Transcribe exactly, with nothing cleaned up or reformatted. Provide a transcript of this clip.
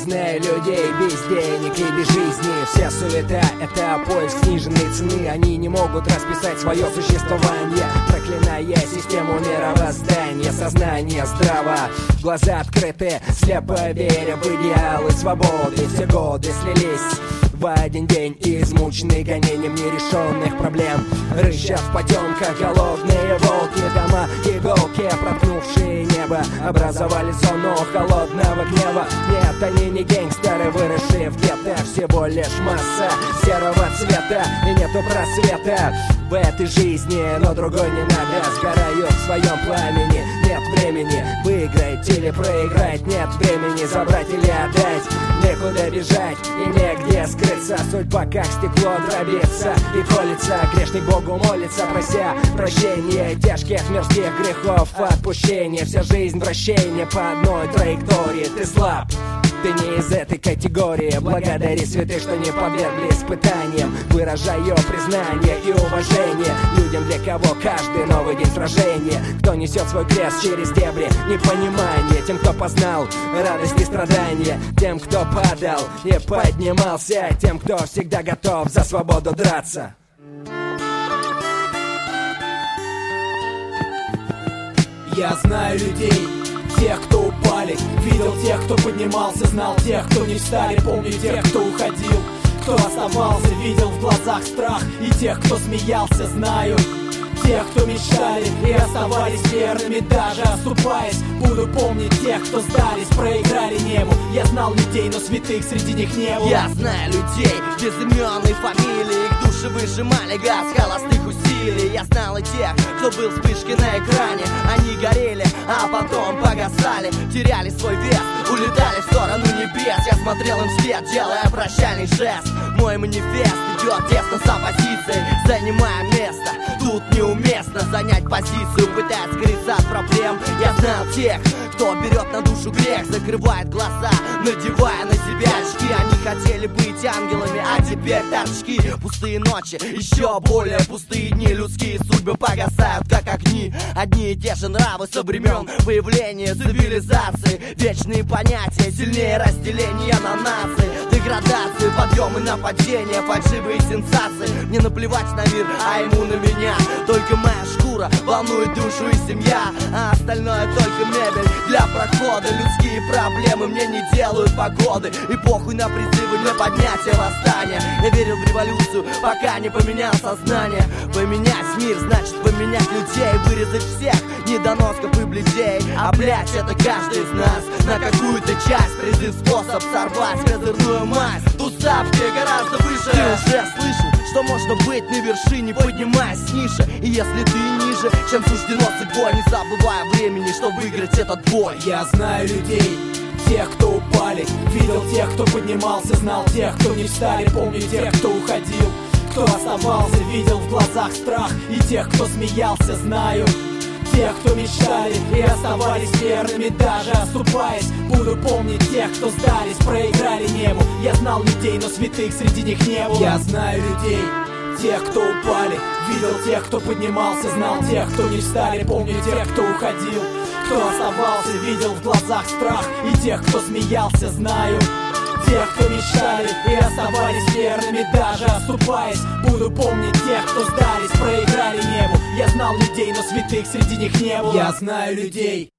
знаю людей без денег и без жизни. Вся суета — это поиск сниженной цены. Они не могут расписать свое существование, проклиная систему мировоздания. Сознание здраво, глаза открыты, слепо веря в идеалы свободы. Все годы слились в один день, измученный гонением нерешенных проблем. Рычат в потемках голодные волки, дома иголки, проткнувшие небо, образовали зону холодного гнева. Нет, они не гангстеры, выросшие в гетто, всего лишь масса серого цвета, и нету просвета в этой жизни, но другой не надо. Сгорают в своем пламени, нет времени выиграть или проиграть, нет времени забрать или отдать, некуда бежать и негде скрыться. Судьба как стекло дробится и колется, грешник Богу молится, прося прощения тяжких мирских грехов, отпущения. Вся жизнь вращение по одной траектории. Ты слаб, ты не из этой категории. Благодари святых, что не подвергли испытаниям. Выражаю признание и уважение людям, для кого каждый новый день сражения. Кто несет свой крест через дебри непонимания. Тем, кто познал радость и страдания. Тем, кто падал и поднимался. Тем, кто всегда готов за свободу драться. Я знаю людей, тех, кто упали, видел тех, кто поднимался, знал тех, кто не встали, помню тех, кто уходил, кто оставался, видел в глазах страх, и тех, кто смеялся, знаю тех, кто мечтали и оставались верными, даже оступаясь. Буду помнить тех, кто сдались, проиграли небу. Я знал людей, но святых среди них не было. Я знаю людей без имен и фамилий, их души выжимали газ холостых усилий. Я знал и тех, кто был вспышкой на экране. Они горели, а потом погасали, теряли свой вес, улетали в сторону небес. Я смотрел им вслед, делая прощальный жест. Мой манифест идет тесно с оппозицией, занимая место. Тут неуместно занять позицию, пытаясь скрыться от проблем. Я знал тех, кто берет на душу грех, закрывает глаза, надевая на себя очки. Они хотели быть ангелами, а теперь торчки. Пустые ночи, еще более пустые дни. Людские судьбы погасают, как огни. Одни и те же нравы со времен появления цивилизации. Вечные понятия, сильнее разделения на нации. Деградации, подъемы, нападения, фальшивые сенсации. Мне наплевать на мир, а ему на меня. Только моя шкура волнует душу и семья, а остальное только мебель для прохода. Людские проблемы мне не делают погоды, и похуй на призывы для поднятия восстания. Я верил в революцию, пока не поменял сознание. Поменять мир значит поменять людей, вырезать всех недоносков и блядей. А блять, это каждый из нас на какую-то часть призыв, способ сорвать козырную мазь. Тусовки гораздо выше. Ты уже слышал, что можно быть на вершине, поднимаясь ниже. И если ты ниже, чем суждено судьбой, не забывая времени, что выиграть этот бой. Я знаю людей, тех, кто упали, видел тех, кто поднимался, знал тех, кто не встали, помню тех, кто уходил, кто оставался, видел в глазах страх, и тех, кто смеялся, знаю тех, кто мечтали и оставались верными, даже оступаясь. Буду помнить тех, кто сдались, проиграли небу. Я знал людей, но святых среди них не было. Я знаю людей, тех, кто упали, видел тех, кто поднимался, знал тех, кто не встали, помню тех, кто уходил, кто оставался, видел в глазах страх, и тех, кто смеялся, знаю тех, кто мечтали и оставались верными, даже оступаясь. Буду помнить тех, кто сдались, проиграли небу. Я знал людей, но святых среди них не было. Я знаю людей.